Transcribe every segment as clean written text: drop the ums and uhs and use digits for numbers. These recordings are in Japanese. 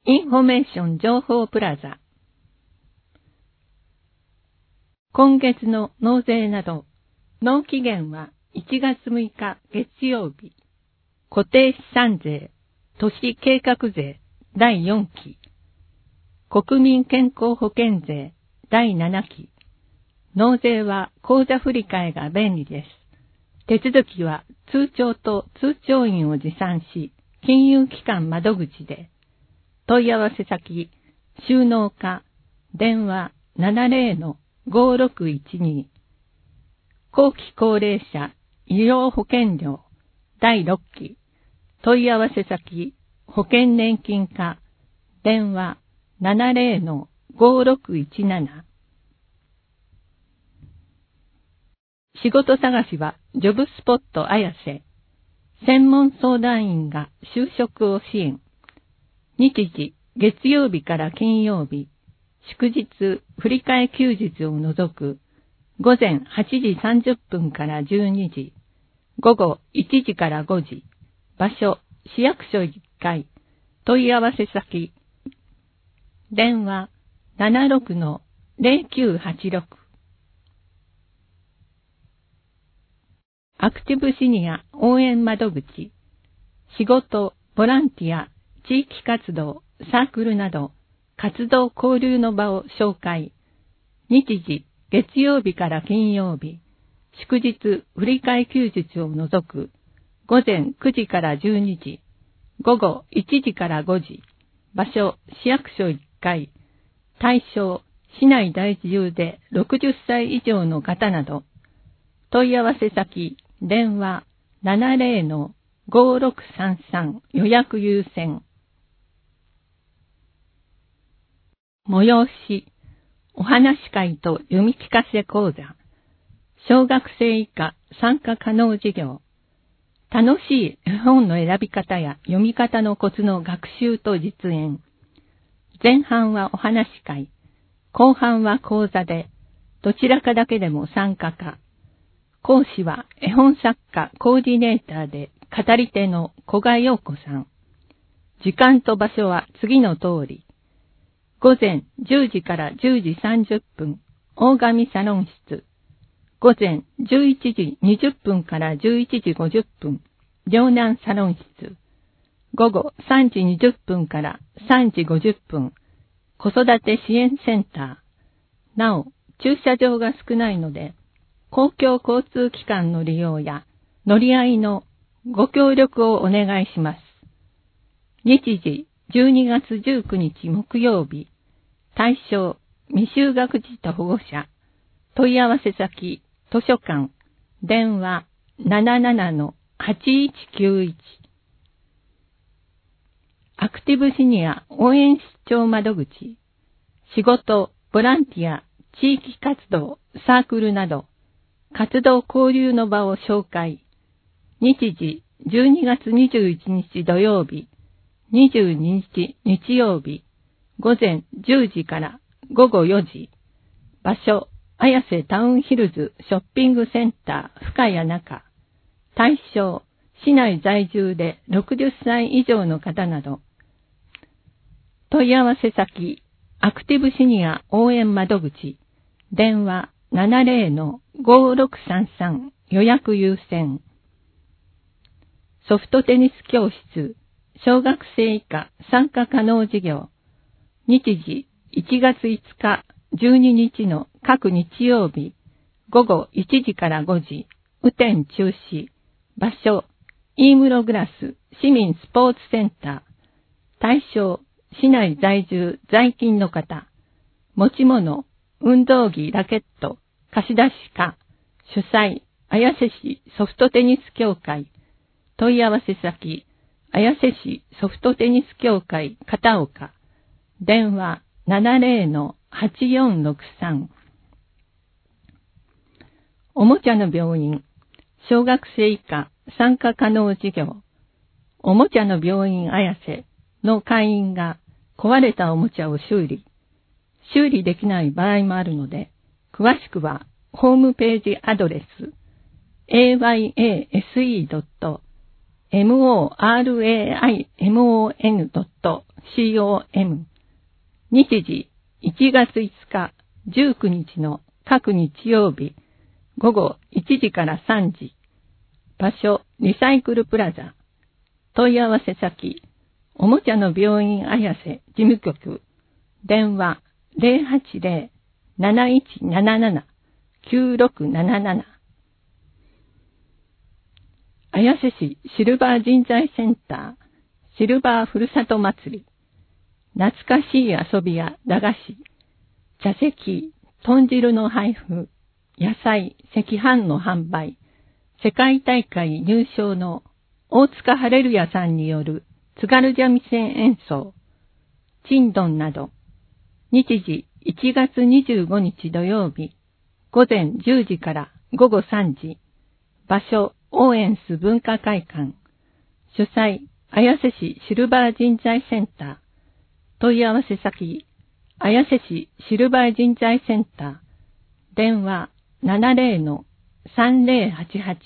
インフォメーション情報プラザ。今月の納税など、納期限は1月6日月曜日。固定資産税、都市計画税第4期。国民健康保険税第7期。納税は口座振替が便利です。手続きは通帳と通帳員を持参し、金融機関窓口で、問い合わせ先、収納課、電話 70-5612。後期高齢者医療保険料第6期。問い合わせ先、保険年金課、電話 70-5617。仕事探しはジョブスポット綾瀬。専門相談員が就職を支援。日時、月曜日から金曜日、祝日、振り替え休日を除く、午前8時30分から12時、午後1時から5時、場所、市役所1階、問い合わせ先、電話 76-0986。アクティブシニア応援窓口、仕事、ボランティア、地域活動、サークルなど、活動交流の場を紹介。日時、月曜日から金曜日、祝日、振り替え休日を除く、午前9時から12時、午後1時から5時、場所、市役所1階、対象、市内在住で60歳以上の方など、問い合わせ先、電話 70-5633 予約優先。催し、お話会と読み聞かせ講座、小学生以下参加可能事業、楽しい絵本の選び方や読み方のコツの学習と実演。前半はお話会、後半は講座で、どちらかだけでも参加可。講師は絵本作家コーディネーターで語り手の古賀陽子さん。時間と場所は次の通り。午前10時から10時30分、大神サロン室。午前11時20分から11時50分、両南サロン室。午後3時20分から3時50分、子育て支援センター。なお、駐車場が少ないので、公共交通機関の利用や乗り合いのご協力をお願いします。日時、12月19日木曜日。対象、未就学児と保護者。問い合わせ先、図書館。電話 77-8191。アクティブシニア応援出張窓口。仕事、ボランティア、地域活動、サークルなど、活動交流の場を紹介。日時、12月21日土曜日。22日日曜日、午前10時から午後4時。場所、綾瀬タウンヒルズショッピングセンター深谷中。対象、市内在住で60歳以上の方など。問い合わせ先、アクティブシニア応援窓口。電話 70-5633 予約優先。ソフトテニス教室。小学生以下参加可能事業。日時、1月5日、12日の各日曜日、午後1時から5時、雨天中止。場所、飯室グラス市民スポーツセンター。対象、市内在住在勤の方。持ち物、運動着ラケット、貸し出し課。主催、綾瀬市ソフトテニス協会。問い合わせ先、綾瀬市ソフトテニス協会片岡。電話 70-8463。おもちゃの病院。小学生以下参加可能事業。おもちゃの病院綾瀬の会員が壊れたおもちゃを修理できない場合もあるので、詳しくはホームページアドレス ayase.moraimon.cn COM。日時1月5日、19日の各日曜日、午後1時から3時。場所、リサイクルプラザ。問い合わせ先、おもちゃの病院綾瀬事務局。電話、080-7177-9677。綾瀬市シルバー人材センター、シルバーふるさと祭り。懐かしい遊びや駄菓子、茶席、豚汁の配布、野菜、赤飯の販売、世界大会入賞の大塚ハレルヤさんによる津軽三味線演奏、チンドンなど、日時1月25日土曜日、午前10時から午後3時、場所、オーエンス文化会館、主催、綾瀬市シルバー人材センター、問い合わせ先、綾瀬市シルバー人材センター、電話 70-3088。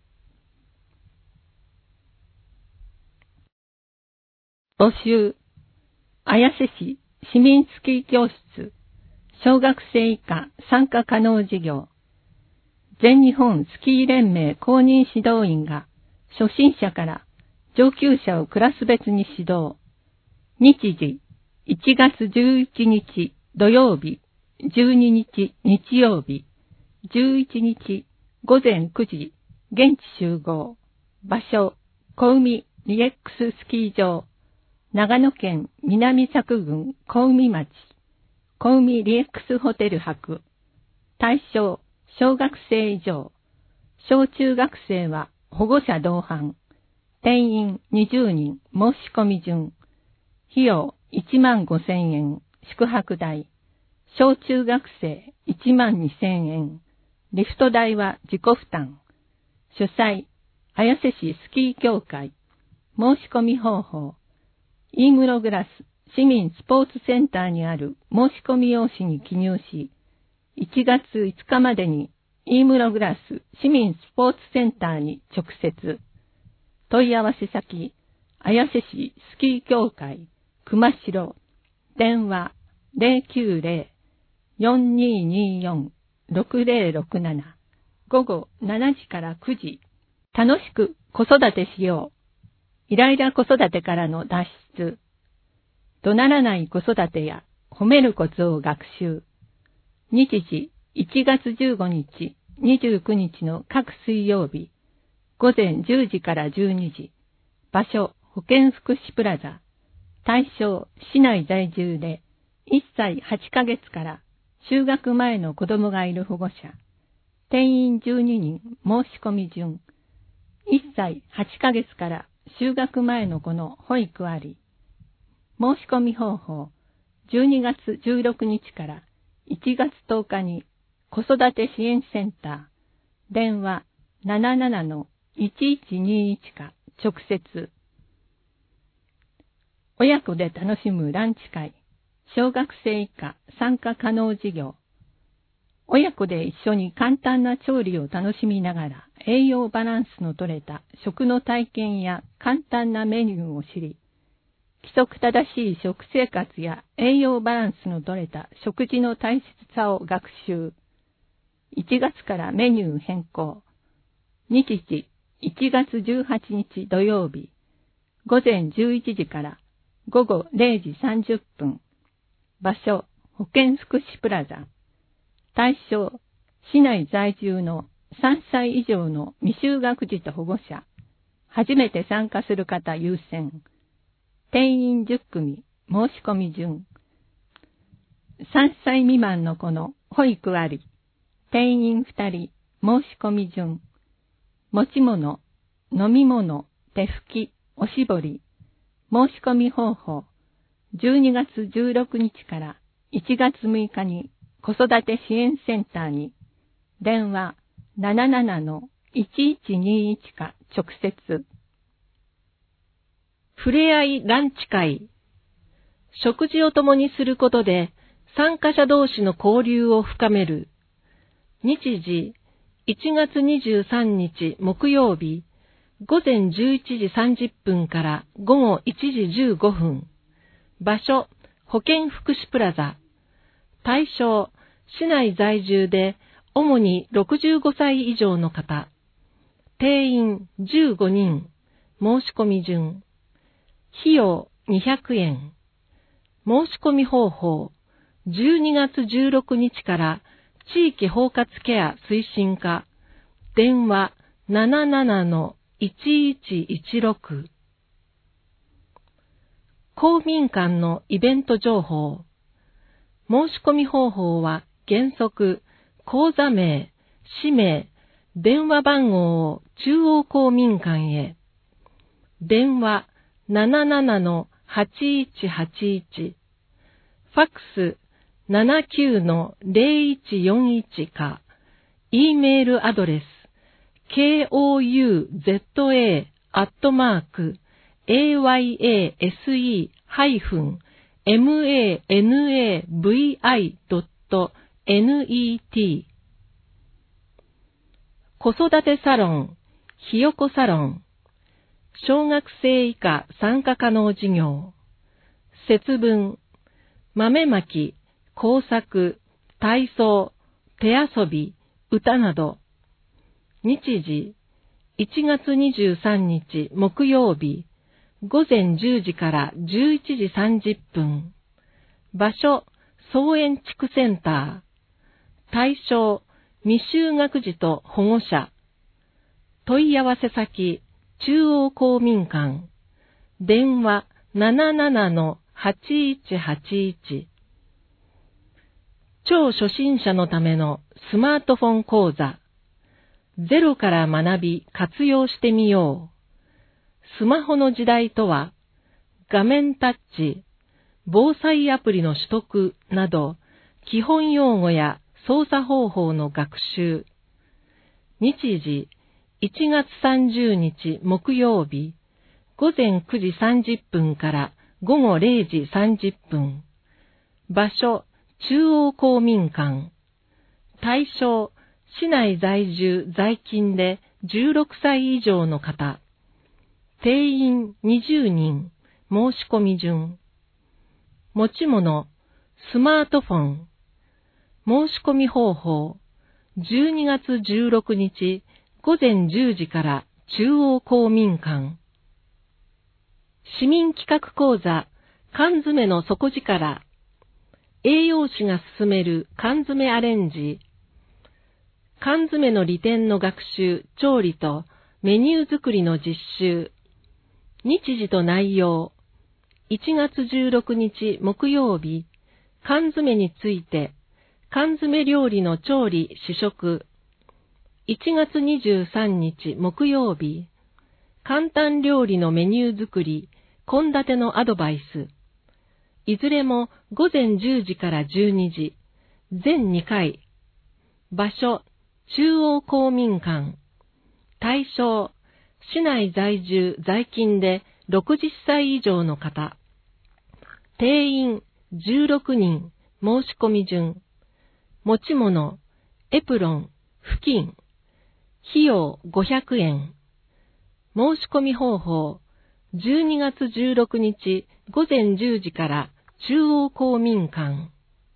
募集、綾瀬市市民スキー教室、小学生以下参加可能事業、全日本スキー連盟公認指導員が初心者から上級者をクラス別に指導。日時1月11日土曜日、12日日曜日、11日午前9時現地集合。場所、小海リエックススキー場、長野県南佐久郡小海町、小海リエックスホテル泊。対象、小学生以上。小中学生は保護者同伴。定員20人、申し込み順。費用15,000円、宿泊代。小中学生12,000円。リフト代は自己負担。主催、綾瀬市スキー協会。申し込み方法。イームログラス市民スポーツセンターにある申し込み用紙に記入し、1月5日までにイームログラス市民スポーツセンターに直接。問い合わせ先、綾瀬市スキー協会、熊代。電話090-4224-6067。午後7時から9時。楽しく子育てしよう。イライラ子育てからの脱出。怒鳴らない子育てや褒めるコツを学習。日時1月15日、29日の各水曜日。午前10時から12時。場所、保健福祉プラザ。対象、市内在住で1歳8ヶ月から就学前の子供がいる保護者。定員12人、申し込み順。1歳8ヶ月から就学前の子の保育あり。申し込み方法。12月16日から1月10日に子育て支援センター。電話 77-1121 か直接。親子で楽しむランチ会。小学生以下参加可能事業。親子で一緒に簡単な調理を楽しみながら栄養バランスの取れた食の体験や簡単なメニューを知り、規則正しい食生活や栄養バランスの取れた食事の大切さを学習。1月からメニュー変更。日時1月18日土曜日。午前11時から午後0時30分。場所、保健福祉プラザ。対象、市内在住の3歳以上の未就学児と保護者。初めて参加する方優先。定員10組、申し込み順。3歳未満の子の保育あり。定員2人、申し込み順。持ち物、飲み物、手拭き、おしぼり。申し込み方法。12月16日から1月6日に子育て支援センターに。電話 77-1121 か直接。 ふれあいランチ会。食事を共にすることで参加者同士の交流を深める。日時1月23日木曜日、午前11時30分から午後1時15分。 場所、保健福祉プラザ。対象、市内在住で、主に65歳以上の方。定員15人。申し込み順。費用200円。申し込み方法。12月16日から地域包括ケア推進課。電話 77-1116。公民館のイベント情報。申し込み方法は原則、口座名、氏名、電話番号を中央公民館へ。電話 77-8181。ファックス 79-0141 か、E メールアドレス kouza-aya-manavi.net。 子育てサロン、ひよこサロン。小学生以下参加可能事業。節分、豆まき、工作、体操、手遊び、歌など。日時、1月23日木曜日、午前10時から11時30分。場所、草園地区センター。対象、未就学児と保護者。問い合わせ先、中央公民館。電話 77-8181。超初心者のためのスマートフォン講座。ゼロから学び活用してみよう。スマホの時代とは、画面タッチ、防災アプリの取得など、基本用語や操作方法の学習。日時、1月30日木曜日、午前9時30分から午後0時30分。場所、中央公民館。対象、市内在住在勤で16歳以上の方。定員20人。申し込み順。持ち物、スマートフォン。申し込み方法。12月16日午前10時から中央公民館。市民企画講座、缶詰の底力。栄養士が進める缶詰アレンジ。缶詰の利点の学習、調理とメニュー作りの実習。日時と内容。1月16日木曜日、缶詰について、缶詰料理の調理、試食。1月23日木曜日、簡単料理のメニュー作り、献立のアドバイス。いずれも午前10時から12時、全2回。場所、中央公民館。対象、市内在住在勤で60歳以上の方。定員16人。申し込み順。持ち物、エプロン、布巾。費用500円。申し込み方法。12月16日午前10時から中央公民館。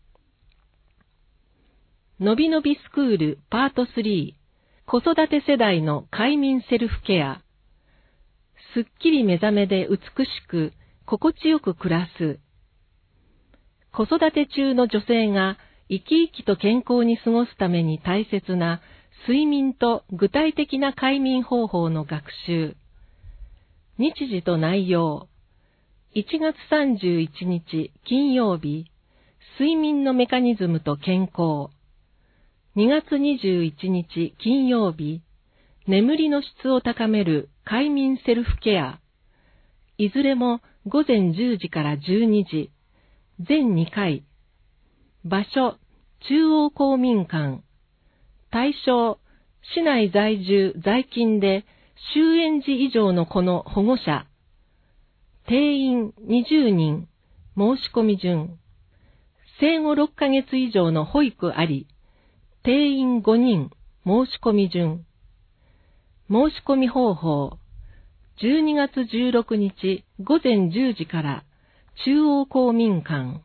のびのびスクールパート3。子育て世代の快眠セルフケア。すっきり目覚めで美しく、心地よく暮らす。子育て中の女性が生き生きと健康に過ごすために大切な睡眠と具体的な快眠方法の学習。日時と内容。1月31日金曜日、睡眠のメカニズムと健康。2月21日金曜日、眠りの質を高める快眠セルフケア。いずれも午前10時から12時、全2回。場所、中央公民館。対象、市内在住在勤で終園児以上の子の保護者。定員20人。申し込み順。生後6ヶ月以上の保育あり。定員5人。申し込み順。申し込み方法。12月16日午前10時から中央公民館。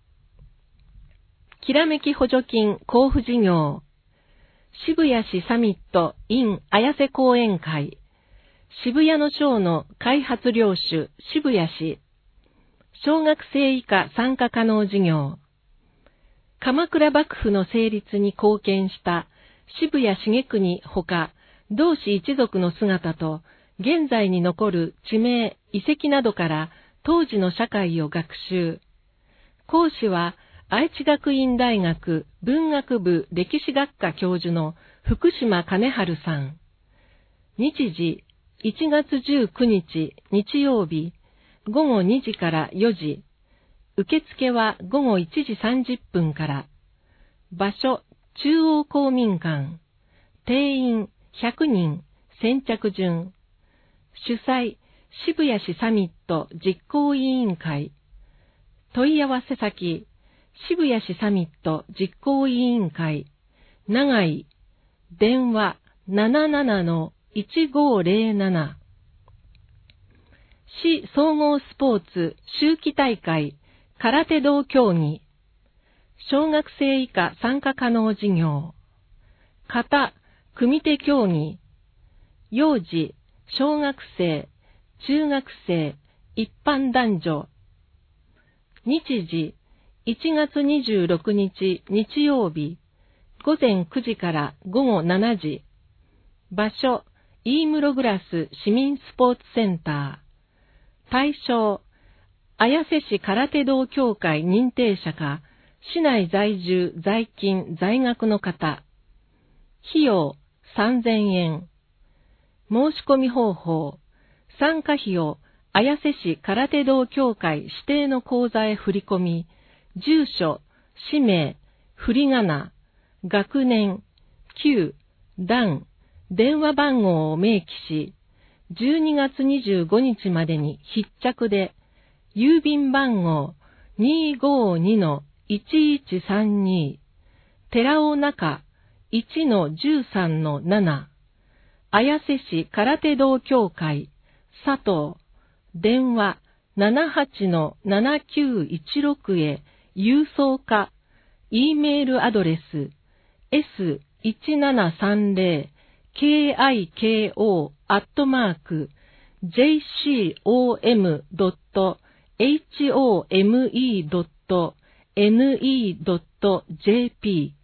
きらめき補助金交付事業。渋谷市サミット in 綾瀬講演会。渋谷の省の開発領主渋谷市。小学生以下参加可能事業。鎌倉幕府の成立に貢献した渋谷重国ほか、同氏一族の姿と、現在に残る地名、遺跡などから当時の社会を学習。講師は、愛知学院大学文学部歴史学科教授の福島兼治さん。日時、1月19日日曜日、午後2時から4時。受付は午後1時30分から。場所、中央公民館。定員100人、先着順。主催、渋谷市サミット実行委員会。問い合わせ先、渋谷市サミット実行委員会。長井。電話 77-1507。市総合スポーツ秋季大会空手道競技。小学生以下参加可能事業。形、組手競技。幼児、小学生、中学生、一般男女。日時、1月26日日曜日、午前9時から午後7時。場所、飯室グラス市民スポーツセンター。対象、綾瀬市空手道協会認定者か、市内在住、在勤、在学の方。費用、3000円。申し込み方法、参加費を綾瀬市空手道協会指定の口座へ振り込み、住所、氏名、振り仮名、学年、級、段、電話番号を明記し、12月25日までに必着で、郵便番号 252-1132、寺尾中 1-13-7、綾瀬市空手道協会、佐藤、電話 78-7916 へ郵送か、E メールアドレス s1730kiko@jcome.ne.jp。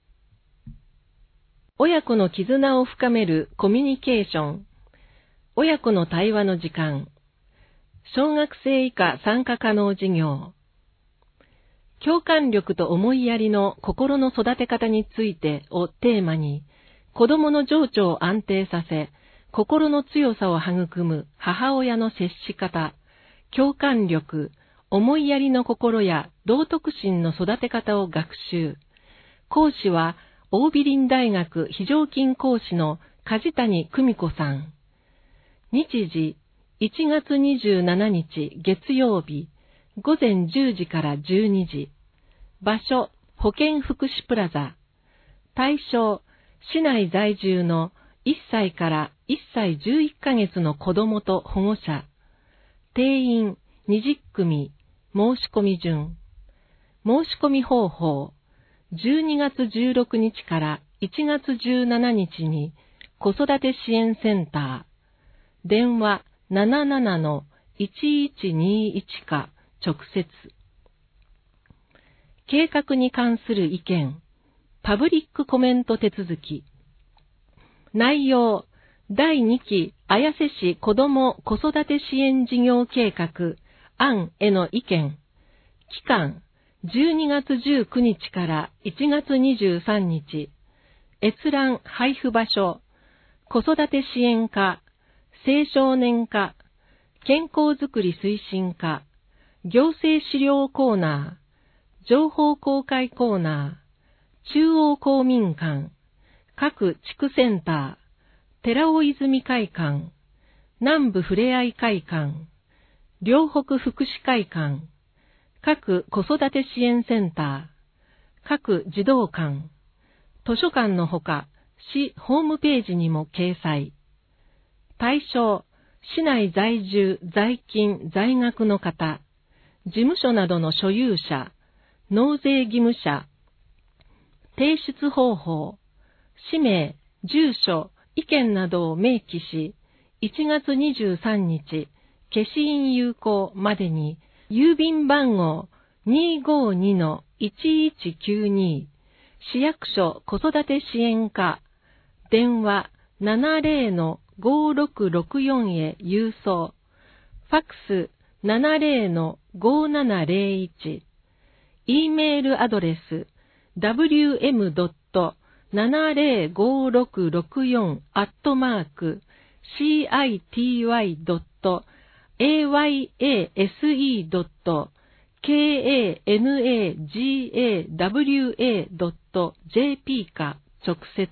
親子の絆を深めるコミュニケーション。親子の対話の時間。小学生以下参加可能事業。共感力と思いやりの心の育て方についてをテーマに、子供の情緒を安定させ、心の強さを育む母親の接し方、共感力、思いやりの心や道徳心の育て方を学習。講師は、桜美林大学非常勤講師の梶谷久美子さん。日時、1月27日月曜日、午前10時から12時。場所、保健福祉プラザ。対象、市内在住の1歳から1歳11ヶ月の子供と保護者。定員20組、申し込み順。申し込み方法、12月16日から1月17日に子育て支援センター。電話 77-1121 か直接。計画に関する意見、パブリックコメント手続き。内容、第2期綾瀬市子ども子育て支援事業計画案への意見。期間、12月19日から1月23日。閲覧配布場所、子育て支援課、青少年課、健康づくり推進課、行政資料コーナー、情報公開コーナー、中央公民館、各地区センター、寺尾泉会館、南部ふれあい会館、両北福祉会館、各子育て支援センター、各児童館、図書館のほか、市ホームページにも掲載。対象、市内在住、在勤、在学の方、 事務所などの所有者、納税義務者、提出方法、氏名、住所、意見などを明記し、1月23日、消印有効までに、郵便番号 252-1192、市役所子育て支援課、電話 70-5664 へ郵送、ファックス 70-5701、E メールアドレス www.city.ayase.kanagawa.jp か直接。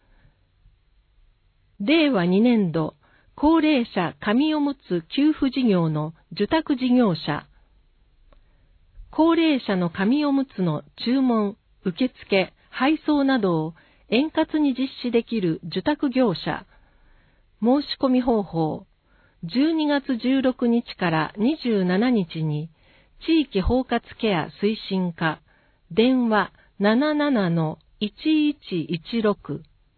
令和2年度高齢者紙おむつ給付事業の受託事業者、高齢者の紙おむつの注文、受付、配送などを円滑に実施できる受託業者、申し込み方法、12月16日から27日に地域包括ケア推進課、電話 77-1116、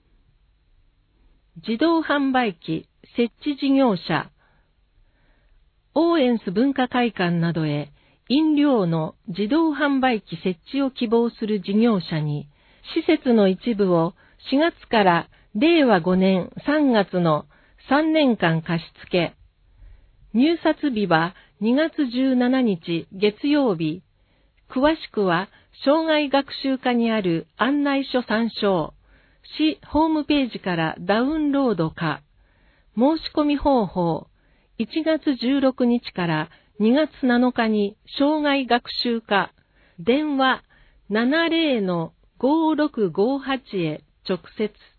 自動販売機設置事業者、オーエンス文化会館などへ飲料の自動販売機設置を希望する事業者に、施設の一部を4月から令和5年3月の3年間貸し付け、入札日は2月17日月曜日、詳しくは障害学習課にある案内書参照、市ホームページからダウンロードか、申し込み方法、1月16日から2月7日に障害学習課、電話 70-5658 へ直接。